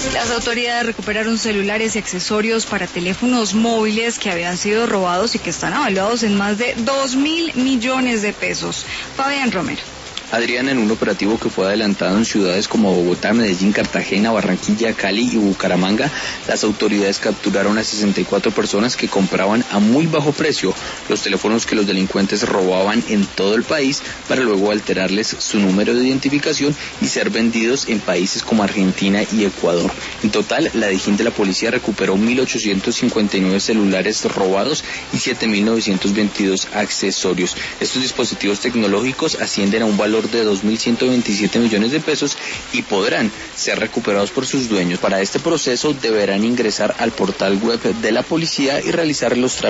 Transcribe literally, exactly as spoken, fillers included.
Las autoridades recuperaron celulares y accesorios para teléfonos móviles que habían sido robados y que están evaluados en más de dos mil millones de pesos. Fabián Romero. Adrián, en un operativo que fue adelantado en ciudades como Bogotá, Medellín, Cartagena, Barranquilla, Cali y Bucaramanga, las autoridades capturaron a sesenta y cuatro personas que compraban a muy bajo precio los teléfonos que los delincuentes robaban en todo el país para luego alterarles su número de identificación y ser vendidos en países como Argentina y Ecuador. En total, la Dijín de la policía recuperó mil ochocientos cincuenta y nueve celulares robados y siete mil novecientos veintidós accesorios. Estos dispositivos tecnológicos ascienden a un valor de dos mil ciento veintisiete millones de pesos y podrán ser recuperados por sus dueños. Para este proceso deberán ingresar al portal web de la policía y realizar los trámites